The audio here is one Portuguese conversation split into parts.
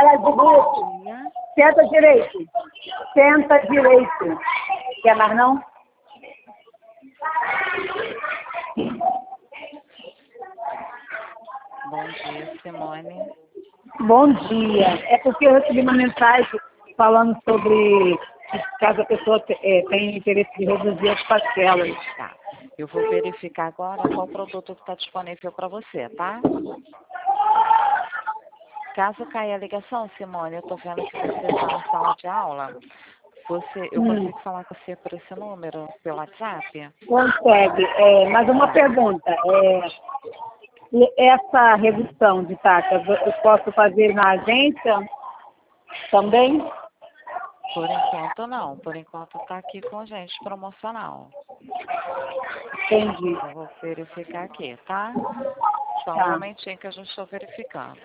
atrás do grupo. Bom dia. Senta direito. Senta direito. Quer mais não? Bom dia, Simone. Bom dia. É porque eu recebi uma mensagem falando sobre caso a pessoa tenha interesse de reduzir as parcelas. Tá. Eu vou verificar agora qual produto que está disponível para você, tá? Caso caia a ligação, Simone, eu estou vendo que você está na sala de aula. Eu consigo falar com você por esse número, pelo WhatsApp? Consegue. Mas uma pergunta. E essa redução de taxas, eu posso fazer na agência também? Por enquanto, não. Por enquanto, está aqui com a gente, promocional. Entendi. Eu vou verificar aqui, tá? Só um Tá. momentinho que eu já estou verificando.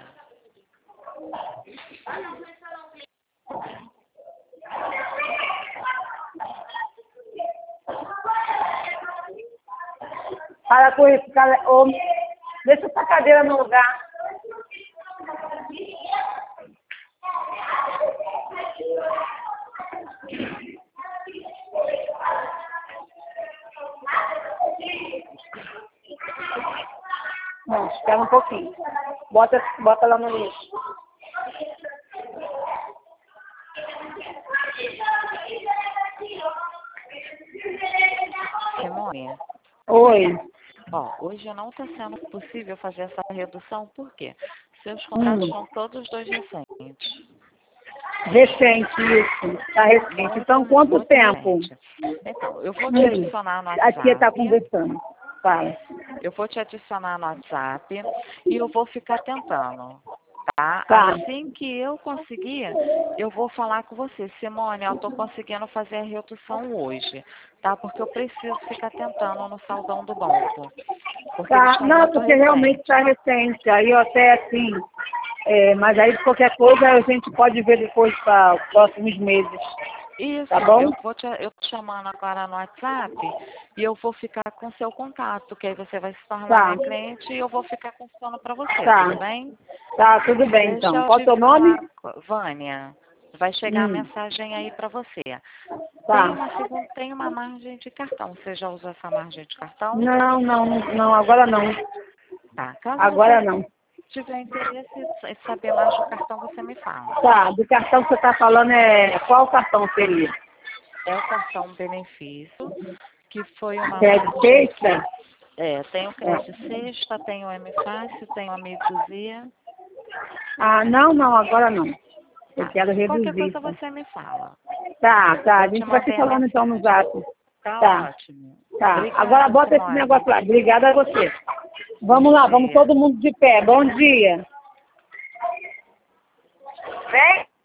Para com isso, cara. Deixa essa cadeira no lugar. Não, espera um pouquinho. Bota lá no lixo. Simone? Oi. Ó, hoje não está sendo possível fazer essa redução, por quê? Seus contratos são todos dois recentes. Recente isso. Está recente. Então, quanto Muito tempo? recente. Então, eu vou te adicionar no A tia está WhatsApp. conversando. Fala. Eu vou te adicionar no WhatsApp e eu vou ficar tentando, tá? Tá. Assim que eu conseguir, eu vou falar com você. Simone, eu estou conseguindo fazer a redução hoje, tá? Porque eu preciso ficar tentando no saldão do banco. Porque eles Tá. estão Não, muito porque realmente recentes. está recente. Aí eu até assim. Mas aí qualquer coisa a gente pode ver depois para os próximos meses. Isso, Tá bom? eu tô chamando agora no WhatsApp e eu vou ficar com seu contato, que aí você vai se tornar Tá. minha cliente e eu vou ficar funcionando para você, Tá. tudo bem? Tá, tudo bem Deixa então. eu Qual o te teu nome? falar, Vânia. Vai chegar a mensagem aí para você. Tá. Tem uma margem de cartão. Você já usou essa margem de cartão? Não, agora não. Tá. Caso Agora você não. tiver interesse em saber mais do cartão, você me fala. Tá, do cartão que você está falando qual cartão seria? É o cartão benefício, que foi uma Crédito margem que Sexta? tem o Crédito Sexta, tem o M Fácil, tem o Amigo Z. Ah, não, agora não. Eu Tá. quero Qualquer reduzir. coisa você me fala. Tá, a Eu te gente vai se mandei a falando então no zap. mensagem. Tá Tá, ótimo. tá. Agora Obrigada, bota esse Simone. negócio lá. Obrigada a você. Bom Vamos lá, vamos dia. todo mundo de pé. Bom dia. Vem.